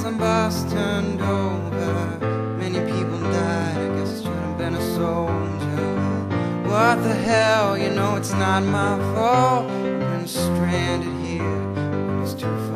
thousand bucks turned over. Many people died, I guess I should have been a soldier. What the hell, you know it's not my fault. I've been stranded here, and it's too far.